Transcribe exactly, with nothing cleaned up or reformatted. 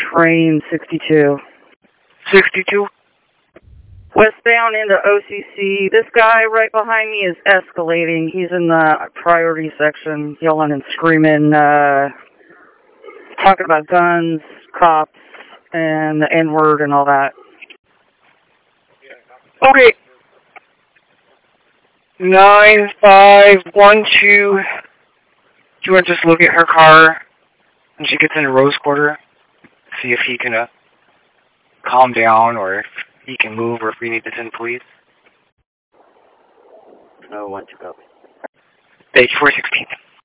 train sixty-two. sixty-two? Westbound into O C C. This guy right behind me is escalating. He's in the priority section, yelling and screaming, uh, talking about guns, cops, and the N-word and all that. Okay. nine five one two. Do you want to just look at her car when she gets into Rose Quarter? See if he can uh, calm down, or if he can move, or if we need to send police? Oh, one, two, copy. Thank you, four sixteen.